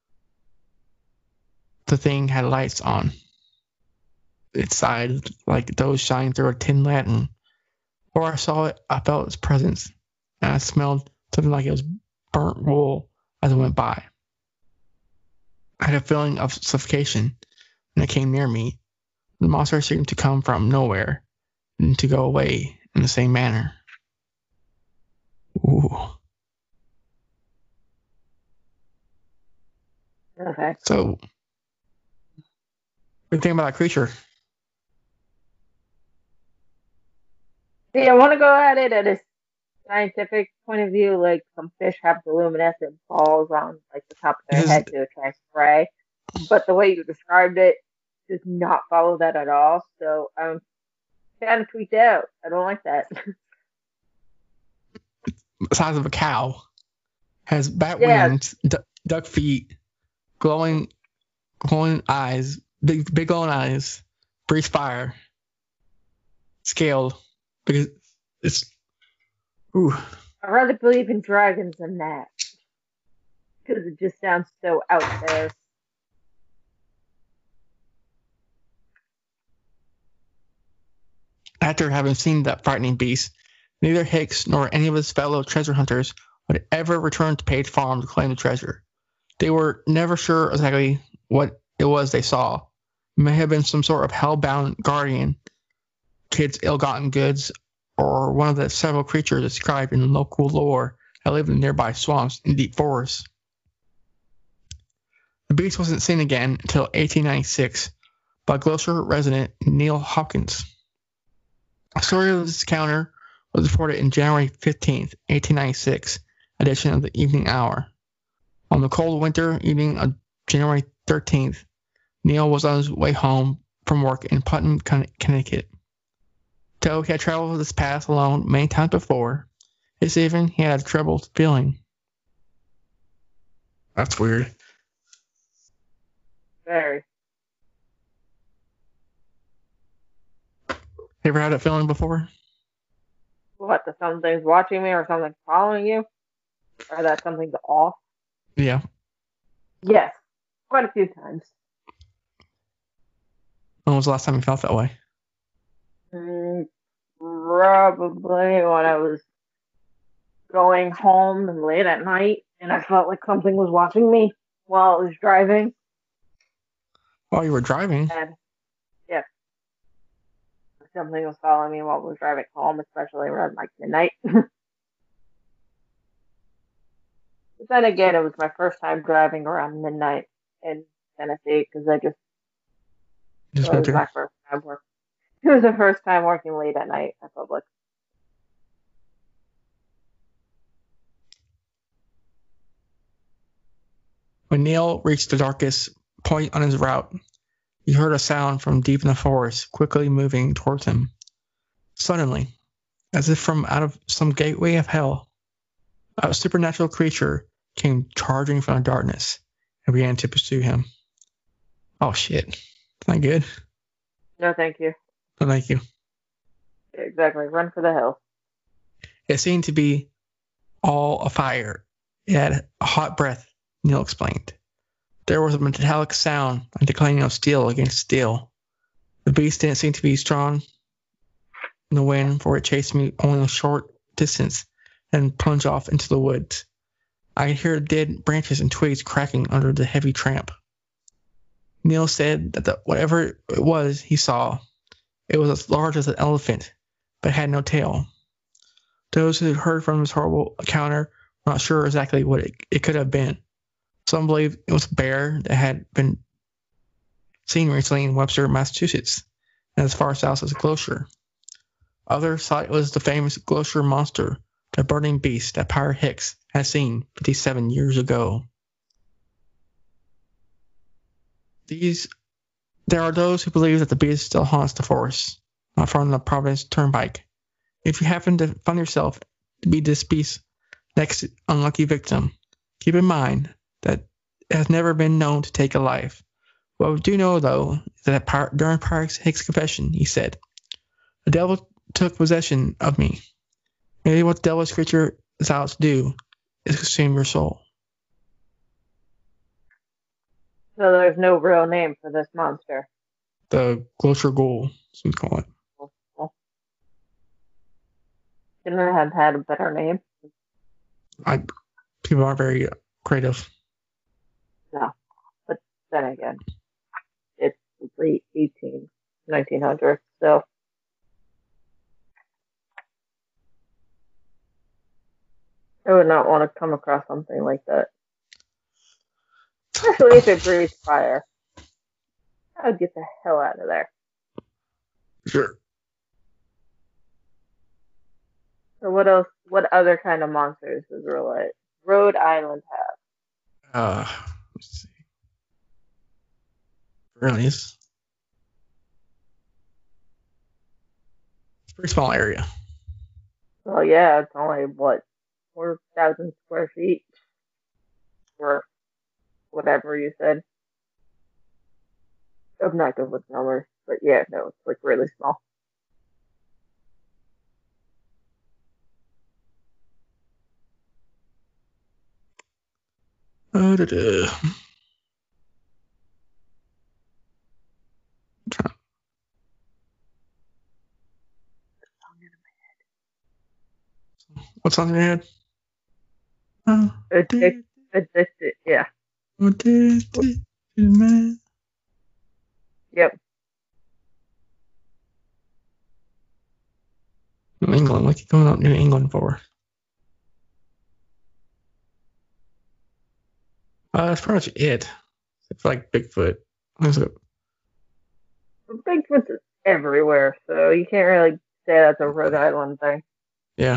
The thing had lights on its side, like those shining through a tin lantern. Before I saw it, I felt its presence, and I smelled something like it was burnt wool as it went by. I had a feeling of suffocation when it came near me. The monster seemed to come from nowhere and to go away in the same manner. Ooh. Okay. So, what do you think about that creature? See, I want to go at it at a scientific point of view. Like some fish have luminescent balls on like the top of their Is- head to attract prey, but the way you described it does not follow that at all. So I'm kind of tweaked out. I don't like that. The size of a cow, has bat Yeah. wings, du- duck feet, glowing, glowing eyes, big, big glowing eyes, breathes fire, scaled, because it's, ooh, I'd rather believe in dragons than that because it just sounds so out there. After having seen that frightening beast, neither Hicks nor any of his fellow treasure hunters would ever return to Page Farm to claim the treasure. They were never sure exactly what it was they saw. It may have been some sort of hell-bound guardian, kids' ill-gotten goods, or one of the several creatures described in local lore that lived in nearby swamps and deep forests. The beast wasn't seen again until eighteen ninety-six by Gloucester resident Neil Hopkins. A story of this encounter was reported in January fifteenth, eighteen ninety-six edition of the Evening Hour. On the cold winter evening of January thirteenth, Neil was on his way home from work in Putnam, Connecticut. Though he had traveled this path alone many times before, this evening he had trouble feeling. That's weird. Very. You ever had that feeling before? What, that something's watching me or something's following you? Or that something's off? Yeah. Yes. Quite a few times. When was the last time you felt that way? Mm, probably when I was going home and late at night and I felt like something was watching me while I was driving. While you were driving? And, yeah. Something was following me while I was driving home, especially around like midnight. But then again, it was my first time driving around midnight in Tennessee because I just, Just it was winter. my first time working. It was the first time working late at night at Publix. When Neil reached the darkest point on his route, he heard a sound from deep in the forest, quickly moving towards him. Suddenly, as if from out of some gateway of hell, a supernatural creature came charging from the darkness and began to pursue him. Oh shit. Is that good? No, thank you. No, thank you. Exactly. Run for the hills. It seemed to be all afire. It had a hot breath, Neil explained. There was a metallic sound like the clanging of steel against steel. The beast didn't seem to be strong in the wind, for it chased me only a short distance and plunged off into the woods. I could hear dead branches and twigs cracking under the heavy tramp. Neil said that the, whatever it was he saw, it was as large as an elephant, but had no tail. Those who heard from this horrible encounter were not sure exactly what it, it could have been. Some believed it was a bear that had been seen recently in Webster, Massachusetts, and as far south as Gloucester. Others thought it was the famous Gloucester monster, the burning beast that Pirate Hicks had seen fifty-seven years ago. These, there are those who believe that the beast still haunts the forest, not far from the Providence Turnpike. If you happen to find yourself to be this beast's next unlucky victim, keep in mind that it has never been known to take a life. What we do know, though, is that Pir- during Pirate Hicks' confession, he said, "The devil took possession of me. Maybe what the devil's creature is out to do is consume your soul." So there's no real name for this monster. The Gloucester Ghoul, as we call it. Couldn't it have had a better name? I, people aren't very creative. No. But then again, it's late eighteen, nineteen hundred, so. I would not want to come across something like that. Especially if it breathes fire. I would get the hell out of there. Sure. So what else, what other kind of monsters does Rhode Rhode Island have? Uh, let's see. Really is. It's a pretty small area. Well, yeah, it's only, what, four thousand square feet? Or whatever you said. I'm not good with numbers, but yeah, no, it's like really small. Uh, da, da. What's on your head? Oh, Addic- addicted. Yeah. addicted to man. Yep. New England. What you going out New England for? Uh, that's pretty much it. It's like Bigfoot. There's a- Bigfoot's everywhere, so you can't really say that's a Rhode Island thing. Yeah.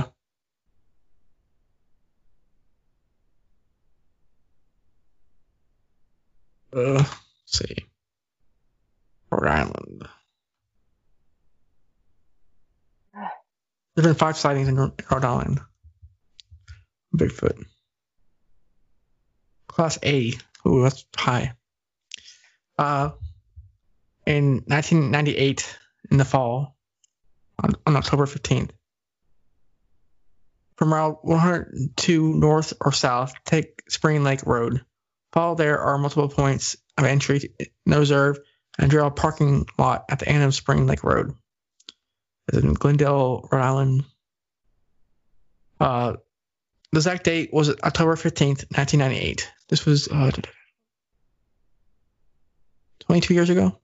Uh, let's see. Rhode Island. There's been five sightings in Rhode Island. Bigfoot. Class A. Ooh, that's high. Uh, in nineteen ninety-eight, in the fall, on, on October fifteenth. From Route one hundred two north or south, take Spring Lake Road. Follow there are multiple points of entry in the reserve and drill a parking lot at the end of Spring Lake Road. It's in Glendale, Rhode Island. Uh, the exact date was October fifteenth, nineteen ninety-eight. This was uh, twenty-two years ago.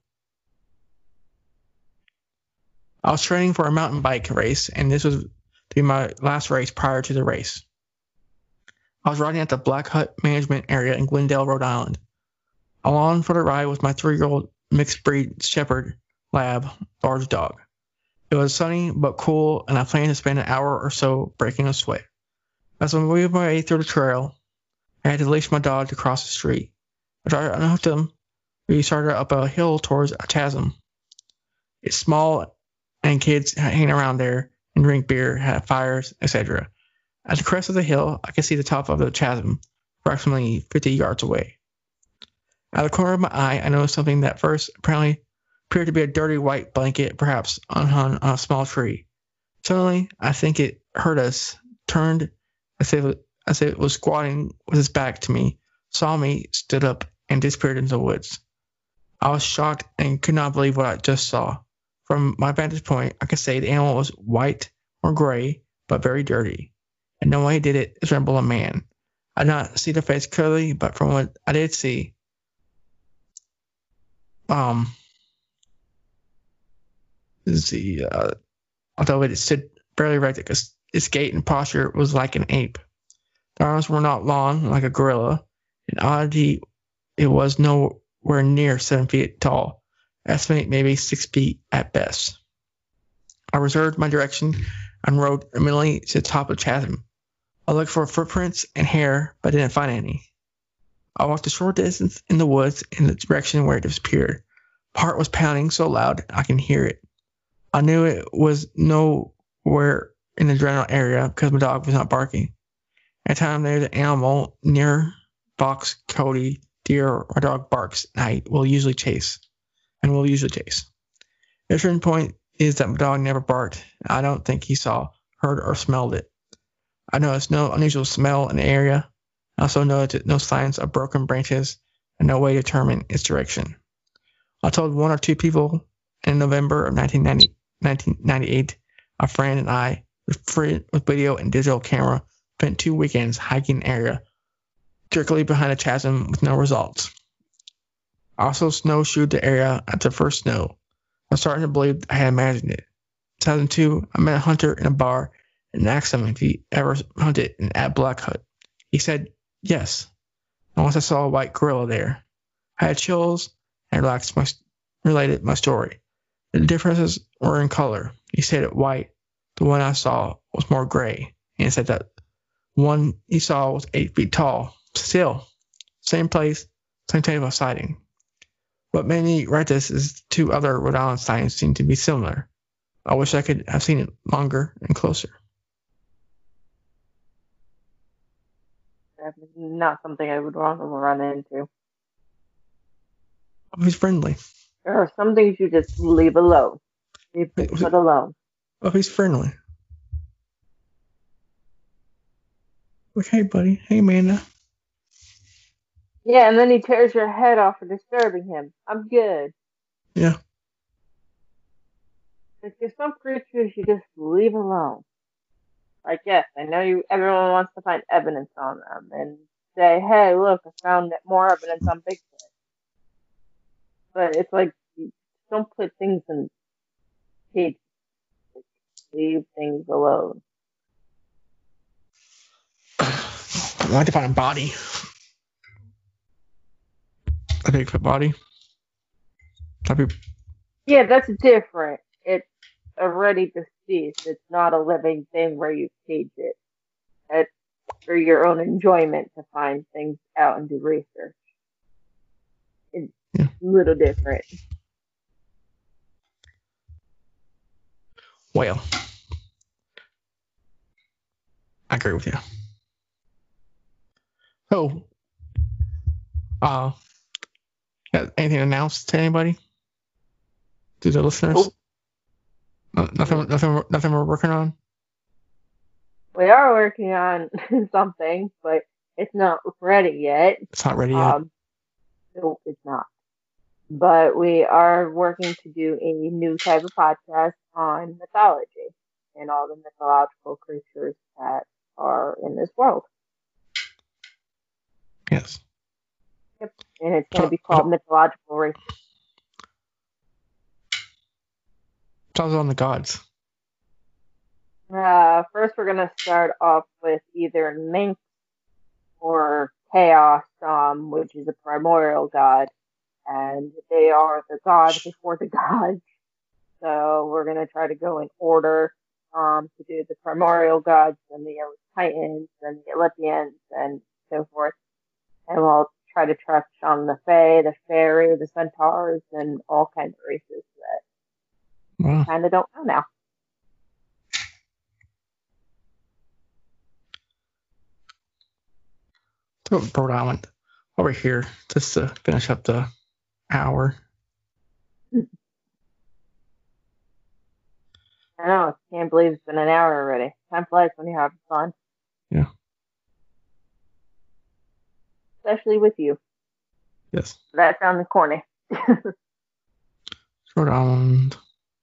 I was training for a mountain bike race, and this was to be my last race prior to the race. I was riding at the Black Hut Management Area in Glendale, Rhode Island. Along for the ride was my three-year-old mixed-breed Shepherd Lab large dog. It was sunny but cool, and I planned to spend an hour or so breaking a sweat. As I moved my way through the trail, I had to leash my dog to cross the street. As I unhooked him, we started up a hill towards a chasm. It's small, and kids hang around there and drink beer, have fires, et cetera. At the crest of the hill, I could see the top of the chasm, approximately fifty yards away. Out of the corner of my eye, I noticed something that first apparently appeared to be a dirty white blanket, perhaps unhung on a small tree. Suddenly, I think it heard us, turned as if, as if it was squatting with its back to me, saw me, stood up, and disappeared into the woods. I was shocked and could not believe what I just saw. From my vantage point, I could say the animal was white or gray, but very dirty, and the way he did it resembled a man. I did not see the face clearly, but from what I did see, um, let's see, uh, although it stood barely erect, because its gait and posture was like an ape. The arms were not long, like a gorilla. In oddity, it was nowhere near seven feet tall. Estimate maybe six feet at best. I reserved my direction and rode immediately to the top of the chasm. I looked for footprints and hair, but didn't find any. I walked a short distance in the woods in the direction where it disappeared. My heart was pounding so loud I can hear it. I knew it was nowhere in the general area because my dog was not barking. At time there's an animal near fox, coyote, deer, or my dog barks, and I will usually chase. And will usually chase. The certain point is that my dog never barked. I don't think he saw, heard, or smelled it. I noticed no unusual smell in the area. I also noted no signs of broken branches and no way to determine its direction. I told one or two people in November of nineteen ninety-eight, a friend and I, with, free, with video and digital camera, spent two weekends hiking the area, directly behind a chasm with no results. I also snowshoed the area at the first snow. I'm starting to believe I had imagined it. In two thousand two, I met a hunter in a bar and asked him if he ever hunted in at Black Hut. He said yes. And once I saw a white gorilla there, I had chills and relaxed my, related my story. The differences were in color. He said it white. The one I saw was more gray. And he said that one he saw was eight feet tall. Still, same place, same type of sighting. What made me write this is two other Rhode Island sightings seem to be similar. I wish I could have seen it longer and closer. That's not something I would want to run into. Oh, he's friendly. There are some things you just leave alone. Leave Wait, was Bigfoot it- alone. Oh, he's friendly. Like, hey, buddy. Hey, Amanda. Yeah, and then he tears your head off for disturbing him. I'm good. Yeah. There's just some creatures you just leave alone. Like, yes, I know you. Everyone wants to find evidence on them and say, "Hey, look, I found more evidence on Bigfoot." But it's like, you don't put things in cages. Like, leave things alone. I'd like to find a body. A Bigfoot body. That'd be... Yeah, that's different. It's already deceased. It's not a living thing where you cage it. It's for your own enjoyment to find things out and do research. It's Yeah. a little different. Well, I agree with you. So, uh, got anything to announce to anybody? To the listeners? Nope. No, nothing, nothing, nothing we're working on? We are working on something, but it's not ready yet. It's not ready yet. Um, no, it's not. But we are working to do a new type of podcast on mythology and all the mythological creatures that are in this world. Yes. Yep. And it's going to So- be called Mythological Race. Tell us on the gods. Uh, first, we're going to start off with either Minx or Chaos, um, which is a primordial god. And they are the god before the gods. So we're going to try to go in order um, to do the primordial gods and the Titans and the Olympians and so forth. And we'll try to touch on the Fae, the Fairy, the Centaurs, and all kinds of races that Wow. I kind of don't know now. So, Rhode Island, over here, just to finish up the hour. I know, I can't believe it's been an hour already. Time flies when you're having fun. Yeah. Especially with you. Yes. That sounds corny. Rhode Island.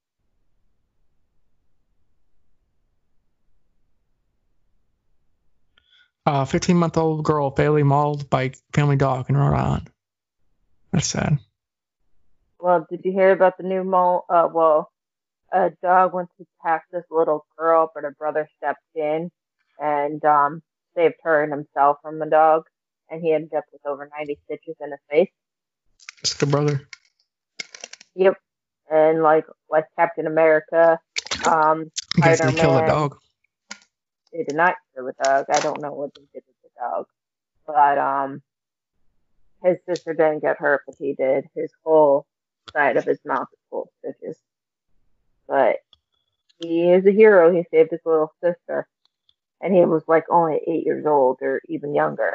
A fifteen-month-old girl fatally mauled by family dog in Rhode Island. That's sad. Well, did you hear about the new mole? Uh, well, a dog went to attack this little girl, but her brother stepped in and um saved her and himself from the dog. And he ended up with over ninety stitches in his face. It's the brother. Yep. And like like Captain America, um, I guess they killed the Spider-Man. dog. They did not kill the dog. I don't know what they did with the dog. But um his sister didn't get hurt, but he did. His whole side of his mouth is full of stitches. But he is a hero. He saved his little sister. And he was like only eight years old or even younger.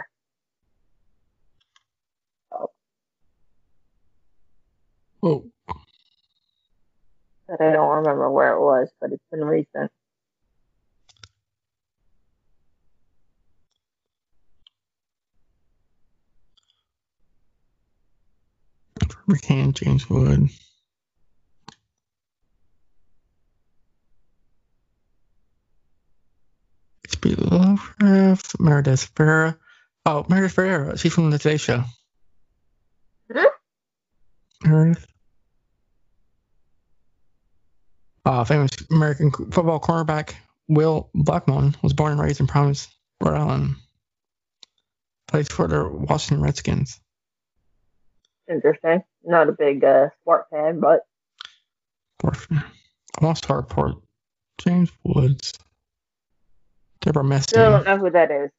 So, Oh, but I don't remember where it was, but it's been recent. McCann, James Wood. H P Lovecraft, Meredith Ferreira. Oh, Meredith Ferreira. She's from the Today Show. Mhm. Meredith. Uh, famous American football cornerback Will Blackmon was born and raised in Providence, Rhode Island. Plays for the Washington Redskins. Interesting. Not a big uh, sport fan, but I want to start Port James Woods. Deborah still Messing. don't know who that is.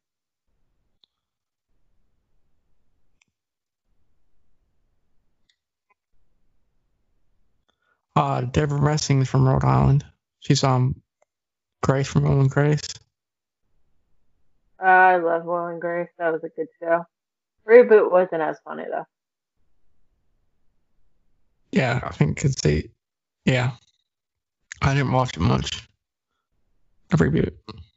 Uh, Deborah Messing is from Rhode Island. She's um Grace from Will and Grace. I love Will and Grace. That was a good show. Reboot wasn't as funny though. Yeah, I think because they, yeah, I didn't watch it much. I reboot.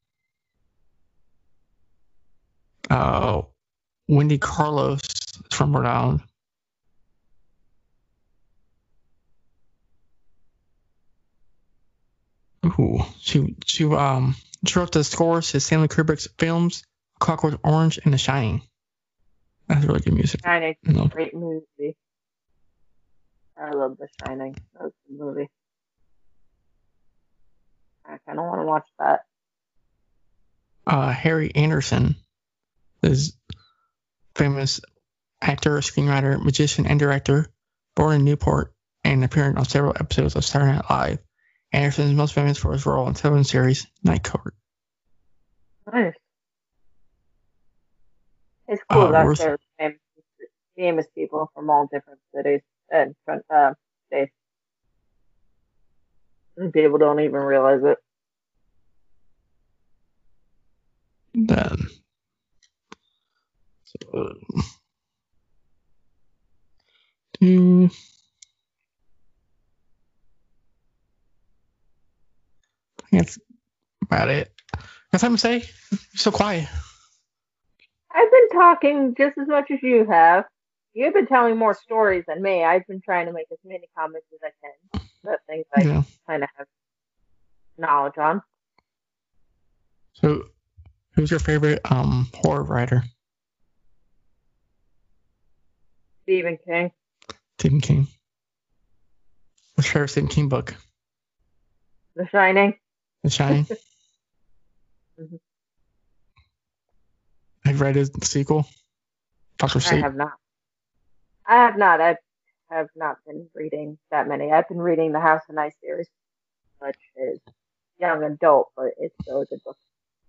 Uh, Wendy Carlos is from Rhode Island. Ooh, she she um She wrote the scores to Stanley Kubrick's films Clockwork Orange and The Shining. That's really good music. Shining, No. great movie. I love The Shining. That was a good movie. I kind of want to watch that. Uh, Harry Anderson is famous actor, screenwriter, magician, and director, born in Newport and appearing on several episodes of Saturday Night Live. Anderson is most famous for his role in television series Night Court. Nice. It's cool Uh, that Ruth- there's famous, famous people from all different cities and uh, states. And people don't even realize it. Then, so, uh, do, I think that's about it. Got something to say? You're so quiet. I've been talking just as much as you have. You've been telling more stories than me. I've been trying to make as many comments as I can. That things I Yeah. kind of have knowledge on. So, who's your favorite um horror writer? Stephen King. Stephen King. What's your favorite Stephen King book? The Shining. The Shining. Mhm. Have you read his sequel? Doctor I Sleep. have not. I have not. I have not been reading that many. I've been reading the House of Nice series, which is young adult, but it's still a good book.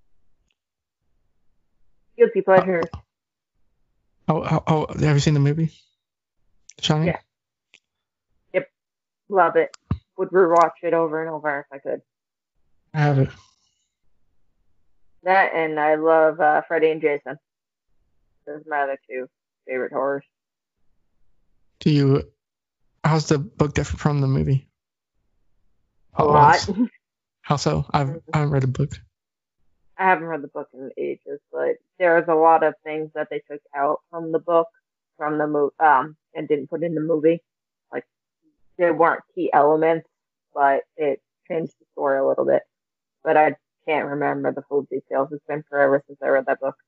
Guilty pleasures. Oh, oh, oh, have you seen the movie? The Shining? Yeah. Love it. Would rewatch it over and over if I could. I have it. That and I love uh, Freddy and Jason. Those are my other two favorite horrors. Do you? How's the book different from the movie? A How it lot. was? How so? I've I haven't read the book. I haven't read the book in ages, but there's a lot of things that they took out from the book, from the movie, um, and didn't put in the movie. Like, they weren't key elements, but it changed the story a little bit. But I can't remember the full details. It's been forever since I read that book.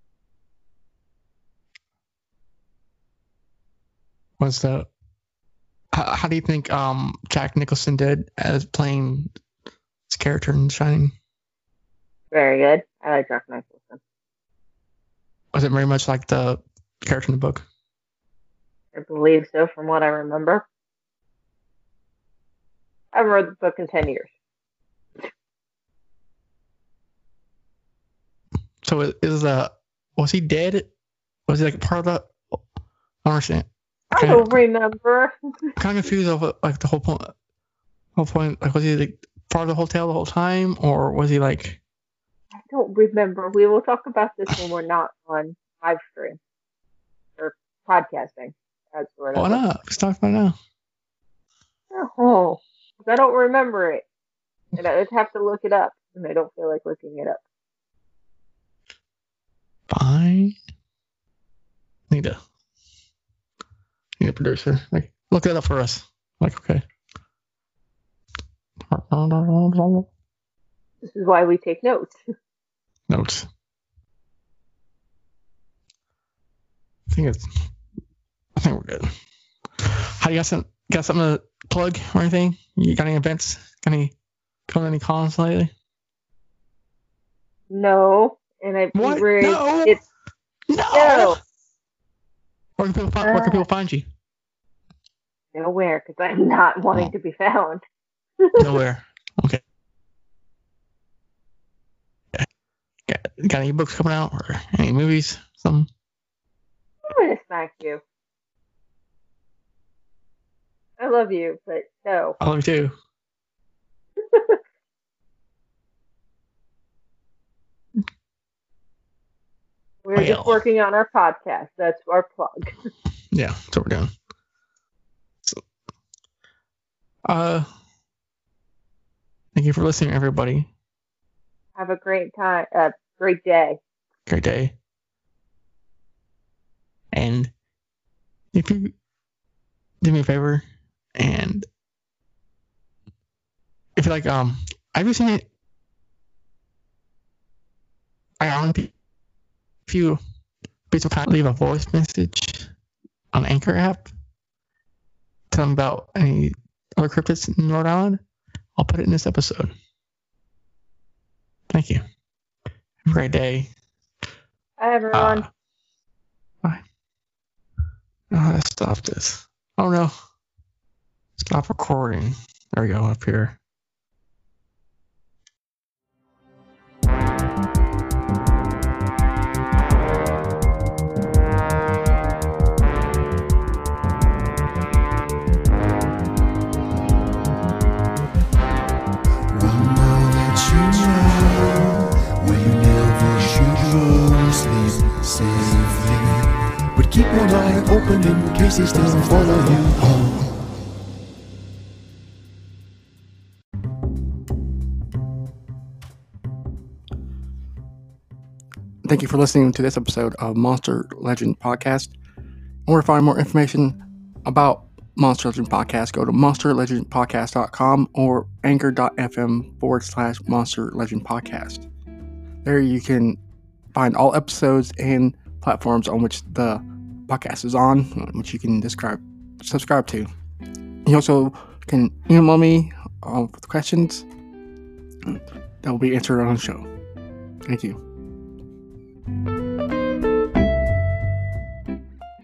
Was the how, how do you think um Jack Nicholson did as playing his character in Shining? Very good. I like Jack Nicholson. Was it very much like the character in the book? I believe so, from what I remember. I haven't read the book in ten years. So is, is uh was he dead? Was he like part of the? I don't understand. I Kinda- don't remember. I'm kind of confused over like the whole point. Whole point, like was he like part of the hotel the whole time, or was he like? I don't remember. We will talk about this when we're not on live stream or podcasting. That's where Why not? Let's talk about it now. Oh, 'cause I don't remember it, and I would have to look it up, and I don't feel like looking it up. Fine. Need a need a producer. Like look it up for us. Like okay. This is why we take notes. Notes. I think it's. I think we're good. How you got some got something to plug or anything? You got any events? Got any going to any cons lately? No, and I What? re- No. it's No. no Where can people find, where can people find you? nowhere because I'm not wanting Oh. to be found. Nowhere. Okay. Got, got any books coming out or any movies? Something? I'm gonna smack you. I love you, but no. I love you too. We're Well. just working on our podcast. That's our plug. Yeah, that's what we're doing. So, uh, thank you for listening, everybody. Have a great time. Uh, great day. Great day. And if you do me a favor, and if you like, um, have you seen it? I only if you be so kind leave a voice message on Anchor app, tell them about any other cryptids in Rhode Island, I'll put it in this episode. Thank you. Have a great day. Hi, everyone. Uh, bye. Oh, let's stop this. Oh no. Stop recording. There we go, up here. One more that you know, where you never should go, sleep safely. But keep one eye open in case they still follow you home. Thank you for listening to this episode of Monster Legend Podcast. In order to find more information about Monster Legend Podcast, go to monster legend podcast dot com or anchor.fm forward slash Monster Legend Podcast. There you can find all episodes and platforms on which the podcast is on, which you can describe, subscribe to. You also can email me uh, with questions that will be answered on the show. Thank you.